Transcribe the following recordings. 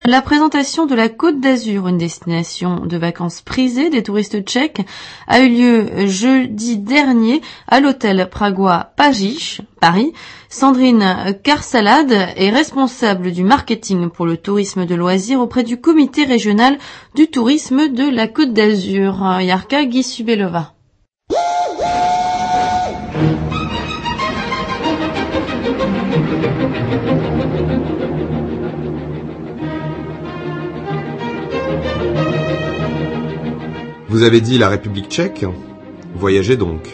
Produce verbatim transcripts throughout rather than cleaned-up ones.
La présentation de la Côte d'Azur, une destination de vacances prisée des touristes tchèques, a eu lieu jeudi dernier à l'hôtel pragois Pajiš, Paris. Sandrine Karsalad est responsable du marketing pour le tourisme de loisirs auprès du comité régional du tourisme de la Côte d'Azur. Jarka Gisubelova. Vous avez dit la République tchèque ? Voyagez donc.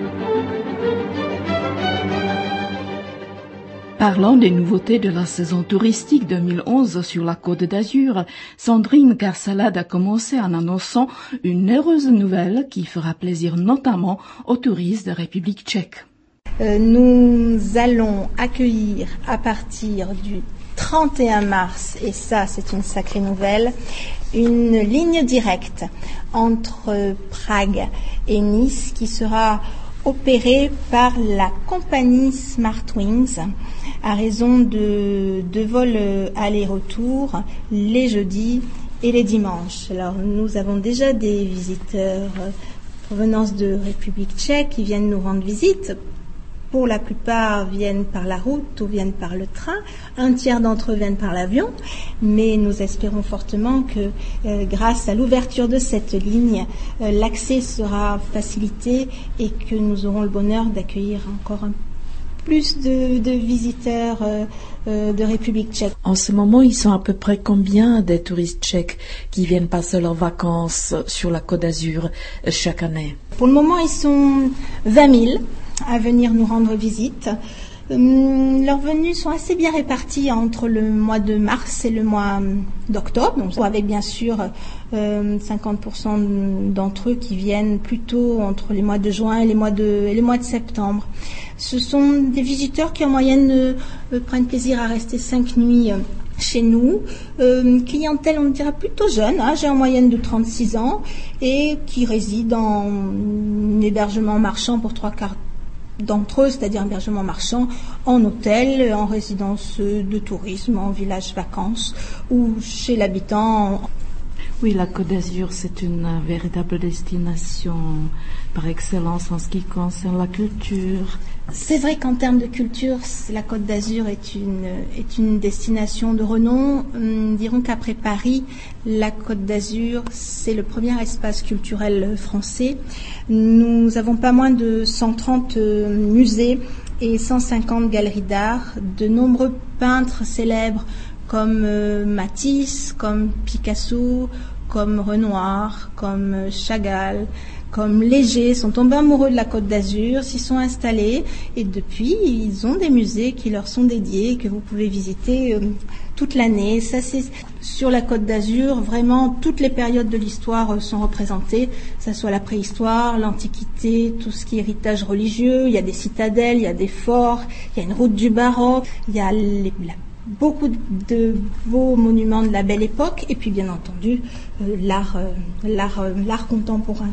Parlant des nouveautés de la saison touristique deux mille onze sur la Côte d'Azur, Sandrine Karsalad a commencé en annonçant une heureuse nouvelle qui fera plaisir notamment aux touristes de République tchèque. Euh, nous allons accueillir à partir du trente et un mars, et ça c'est une sacrée nouvelle, une ligne directe entre Prague et Nice qui sera opérée par la compagnie Smartwings à raison de deux vols aller-retour les jeudis et les dimanches. Alors nous avons déjà des visiteurs provenance de République tchèque qui viennent nous rendre visite. Pour la plupart viennent par la route ou viennent par le train. Un tiers d'entre eux viennent par l'avion. Mais nous espérons fortement que euh, grâce à l'ouverture de cette ligne, euh, l'accès sera facilité et que nous aurons le bonheur d'accueillir encore un, plus de, de visiteurs euh, euh, de République tchèque. En ce moment, ils sont à peu près combien des touristes tchèques qui viennent passer leurs vacances sur la Côte d'Azur euh, chaque année ? Pour le moment, ils sont vingt mille. À venir nous rendre visite. Euh, leurs venues sont assez bien réparties entre le mois de mars et le mois d'octobre, donc avec bien sûr euh, cinquante pour cent d'entre eux qui viennent plutôt entre les mois de juin et les mois de, et les mois de septembre. Ce sont des visiteurs qui en moyenne euh, prennent plaisir à rester cinq nuits euh, chez nous, euh, clientèle on dirait plutôt jeune, âge en moyenne de trente-six ans et qui réside en hébergement marchand pour trois quarts d'entre eux, c'est-à-dire hébergement marchand, en hôtel, en résidence de tourisme, en village vacances ou chez l'habitant. Oui, la Côte d'Azur, c'est une véritable destination par excellence en ce qui concerne la culture. C'est vrai qu'en termes de culture, la Côte d'Azur est une, est une destination de renom. Hum, dirons qu'après Paris, la Côte d'Azur, c'est le premier espace culturel français. Nous avons pas moins de cent trente euh, musées et cent cinquante galeries d'art. De nombreux peintres célèbres comme euh, Matisse, comme Picasso, comme Renoir, comme euh, Chagall, comme Léger, sont tombés amoureux de la Côte d'Azur, s'y sont installés et depuis, ils ont des musées qui leur sont dédiés, que vous pouvez visiter euh, toute l'année. Ça, c'est sur la Côte d'Azur, vraiment toutes les périodes de l'histoire euh, sont représentées, que ce soit la préhistoire, l'Antiquité, tout ce qui est héritage religieux. Il y a des citadelles, il y a des forts, il y a une route du baroque, il y a les, la beaucoup de beaux monuments de la Belle Époque et puis bien entendu euh, l'art, euh, l'art, euh, l'art contemporain.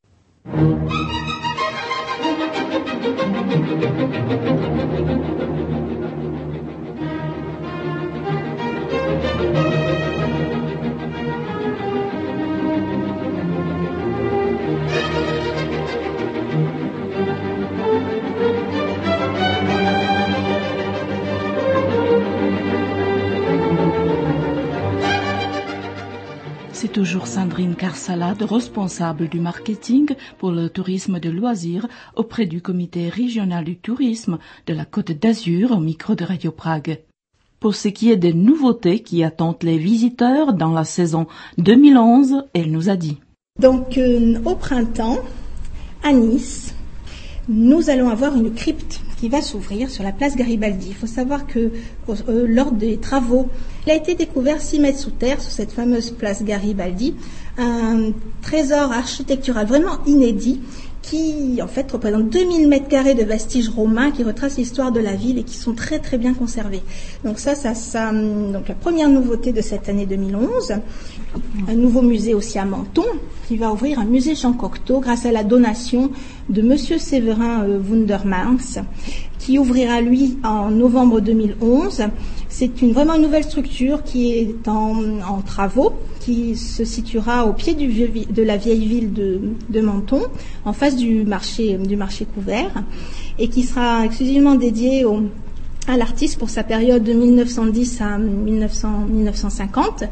C'est toujours Sandrine Karsalad, responsable du marketing pour le tourisme de loisirs auprès du comité régional du tourisme de la Côte d'Azur au micro de Radio Prague. Pour ce qui est des nouveautés qui attendent les visiteurs dans la saison deux mille onze, elle nous a dit. Donc euh, au printemps, à Nice, nous allons avoir une crypte qui va s'ouvrir sur la place Garibaldi. Il faut savoir que euh, lors des travaux, il a été découvert six mètres sous terre, sur cette fameuse place Garibaldi, un trésor architectural vraiment inédit qui en fait représente deux mille mètres carrés de vestiges romains qui retracent l'histoire de la ville et qui sont très très bien conservés. Donc ça, ça, ça donc la première nouveauté de cette année deux mille onze, un nouveau musée aussi à Menton qui va ouvrir un musée Jean Cocteau grâce à la donation de Monsieur Séverin euh, Wundermans qui ouvrira lui en novembre deux mille onze. C'est une, vraiment une nouvelle structure qui est en, en travaux, qui se situera au pied du vieux, de la vieille ville de, de Menton, en face du marché, du marché couvert, et qui sera exclusivement dédiée au, à l'artiste pour sa période de mille neuf cent dix à mille neuf cents, mille neuf cent cinquante.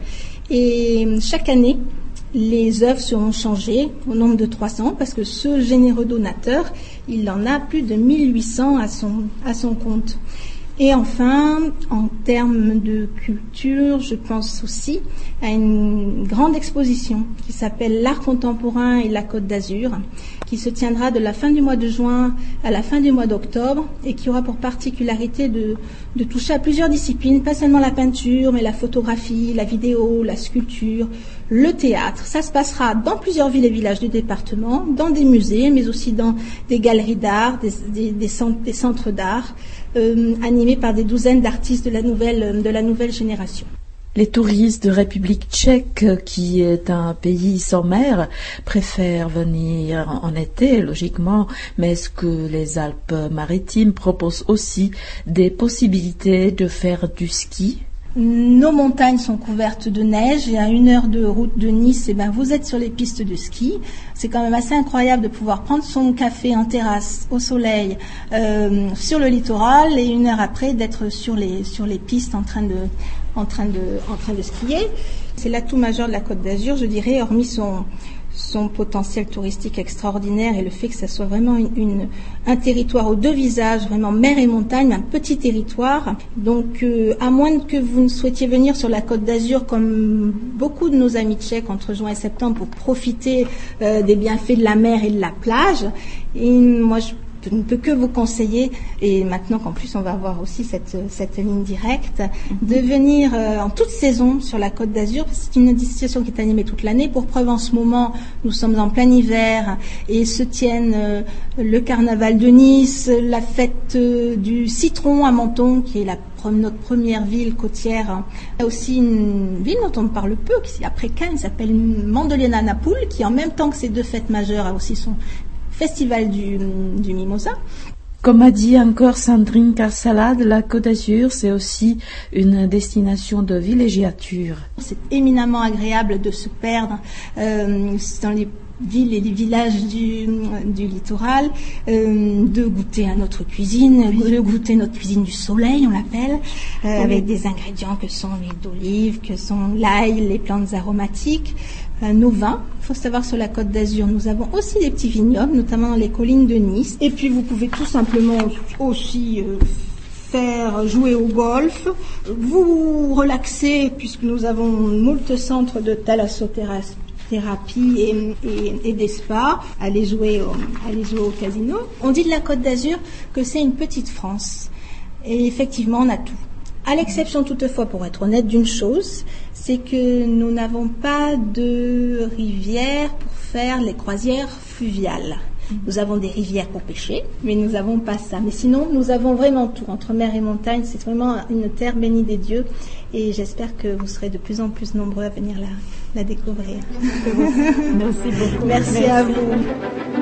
Et chaque année, les œuvres seront changées au nombre de trois cents parce que ce généreux donateur, il en a plus de mille huit cents à son, à son compte. Et enfin, en termes de culture, je pense aussi à une grande exposition qui s'appelle L'Art contemporain et la Côte d'Azur, qui se tiendra de la fin du mois de juin à la fin du mois d'octobre et qui aura pour particularité de, de toucher à plusieurs disciplines, pas seulement la peinture, mais la photographie, la vidéo, la sculpture, le théâtre. Ça se passera dans plusieurs villes et villages du département, dans des musées, mais aussi dans des galeries d'art, des, des, des centres, des centres d'art, euh, animés par des douzaines d'artistes de la nouvelle, de la nouvelle génération. Les touristes de République tchèque, qui est un pays sans mer, préfèrent venir en été, logiquement, mais est-ce que les Alpes-Maritimes proposent aussi des possibilités de faire du ski ? Nos montagnes sont couvertes de neige et à une heure de route de Nice, eh ben, vous êtes sur les pistes de ski. C'est quand même assez incroyable de pouvoir prendre son café en terrasse, au soleil, euh, sur le littoral et une heure après d'être sur les, sur les pistes en train de, en train de, en train de skier. C'est l'atout majeur de la Côte d'Azur, je dirais, hormis son, son potentiel touristique extraordinaire et le fait que ça soit vraiment une, une, un territoire aux deux visages, vraiment mer et montagne, un petit territoire. Donc, euh, à moins que vous ne souhaitiez venir sur la Côte d'Azur comme beaucoup de nos amis tchèques entre juin et septembre pour profiter euh, des bienfaits de la mer et de la plage, et moi je Je ne peux que vous conseiller, et maintenant qu'en plus on va avoir aussi cette, cette ligne directe, de venir euh, en toute saison sur la Côte d'Azur. C'est une destination qui est animée toute l'année. Pour preuve, en ce moment, nous sommes en plein hiver et se tiennent euh, le carnaval de Nice, la fête euh, du citron à Menton, qui est la notre première ville côtière. Il y a aussi une ville dont on ne parle peu, qui après Cannes s'appelle Mandeliana Napoule, qui en même temps que ces deux fêtes majeures a aussi son festival du, du Mimosa. Comme a dit encore Sandrine Carsalade, la Côte d'Azur, c'est aussi une destination de villégiature. C'est éminemment agréable de se perdre euh, dans les villes et les villages du, du littoral, euh, de goûter à notre cuisine, de goûter notre cuisine du soleil, on l'appelle, euh, oui. Avec des ingrédients que sont l'huile d'olive, que sont l'ail, les plantes aromatiques, euh, nos vins. Il faut savoir, sur la Côte d'Azur, nous avons aussi des petits vignobles, notamment dans les collines de Nice. Et puis vous pouvez tout simplement aussi euh, faire jouer au golf, vous relaxer, puisque nous avons moult centres de thalassothérapie thérapie et, et, et des spas, aller jouer, au, aller jouer au casino. On dit de la Côte d'Azur que c'est une petite France. Et effectivement, on a tout. À l'exception toutefois, pour être honnête, d'une chose, c'est que nous n'avons pas de rivière pour faire les croisières fluviales. Nous avons des rivières pour pêcher, mais nous n'avons pas ça. Mais sinon, nous avons vraiment tout. Entre mer et montagne, c'est vraiment une terre bénie des dieux. Et j'espère que vous serez de plus en plus nombreux à venir la, la découvrir. Merci beaucoup. Merci, Merci à vous.